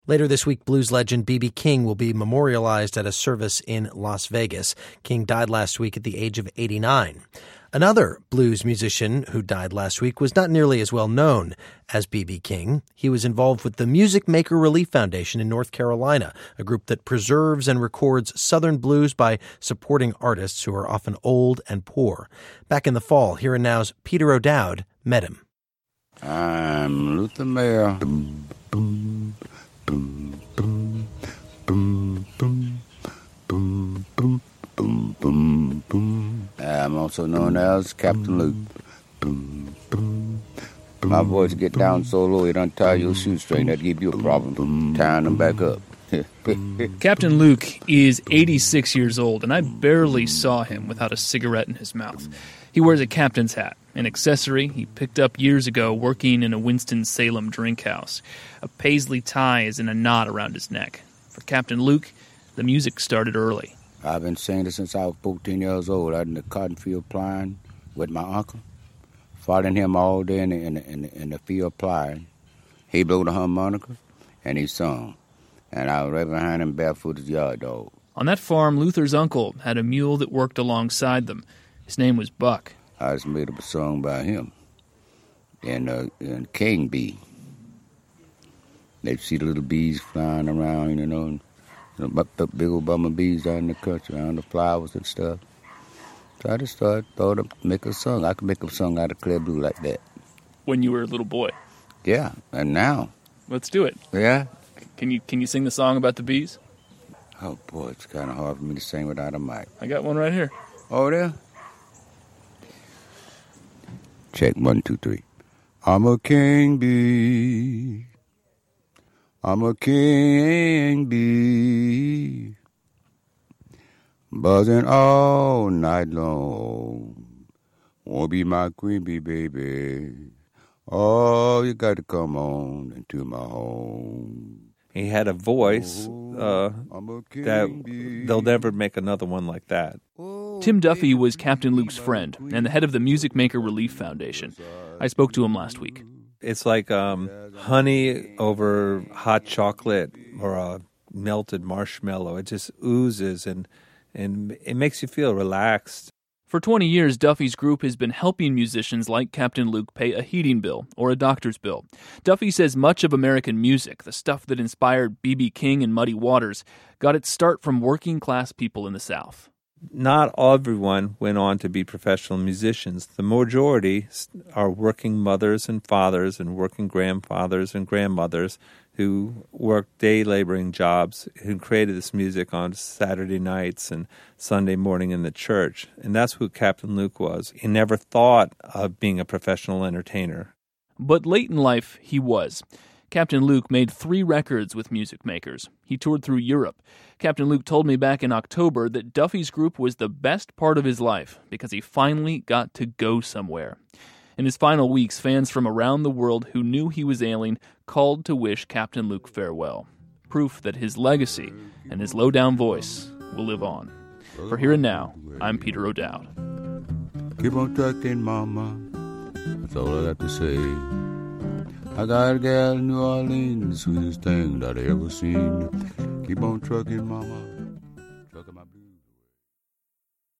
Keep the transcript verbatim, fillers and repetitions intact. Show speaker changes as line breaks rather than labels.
Later this week, blues legend B B King will be memorialized at a service in Las Vegas. King died last week at the age of eighty-nine. Another blues musician who died last week was not nearly as well known as B B King. He was involved with the Music Maker Relief Foundation in North Carolina, a group that preserves and records Southern blues by supporting artists who are often old and poor. Back in the fall, Here and Now's Peter O'Dowd met him.
I'm Luther Mayer. Boom, boom, boom, boom, boom, boom, boom, boom. Boom, boom, boom. I'm also known as Captain Luke. Boom, boom, boom. My voice get down so low it untie your shoestring. That give you a problem. Tying them back up.
Captain Luke is eighty-six years old, and I barely saw him without a cigarette in his mouth. He wears a captain's hat, an accessory he picked up years ago working in a Winston-Salem drink house. A paisley tie is in a knot around his neck. For Captain Luke, the music started early.
I've been singing this since I was fourteen years old, out in the cotton field plying with my uncle. Following him all day in the, in the, in the, in the field plying. He blew the harmonica, and he sung. And I was right behind him barefoot as yard dog.
On that farm, Luther's uncle had a mule that worked alongside them. His name was Buck.
I just made up a song by him. And, uh, and King Bee. They'd see the little bees flying around, you know, and the big old bumblebees out in the country, around the flowers and stuff. So I just started, thought of make a song. I could make a song out of clear blue like that.
When you were a little boy?
Yeah, and now.
Let's do it.
Yeah?
Can you can you sing the song about the bees?
Oh, boy, it's kind of hard for me to sing without a mic.
I got one right here.
Oh, there? Check, one, two, three. I'm a king bee. I'm a king bee, buzzing all night long. Won't be my queen bee, baby. Oh, you got to come on into my home.
He had a voice uh, that they'll never make another one like that.
Tim Duffy was Captain Luke's friend and the head of the Music Maker Relief Foundation. I spoke to him last week.
It's like um, honey over hot chocolate or a melted marshmallow. It just oozes and and it makes you feel relaxed.
For twenty years, Duffy's group has been helping musicians like Captain Luke pay a heating bill or a doctor's bill. Duffy says much of American music, the stuff that inspired B B King and Muddy Waters, got its start from working-class people in the South.
Not everyone went on to be professional musicians. The majority are working mothers and fathers and working grandfathers and grandmothers who worked day laboring jobs, who created this music on Saturday nights and Sunday morning in the church. And that's who Captain Luke was. He never thought of being a professional entertainer.
But late in life, he was. Captain Luke made three records with music makers. He toured through Europe. Captain Luke told me back in October that Duffy's group was the best part of his life because he finally got to go somewhere. In his final weeks, fans from around the world who knew he was ailing called to wish Captain Luke farewell. Proof that his legacy and his low-down voice will live on. For Here and Now, I'm Peter O'Dowd.
Keep on trucking, mama. That's all I got to say. I got a gal in New Orleans, the sweetest thing that I ever seen. Keep on trucking, mama.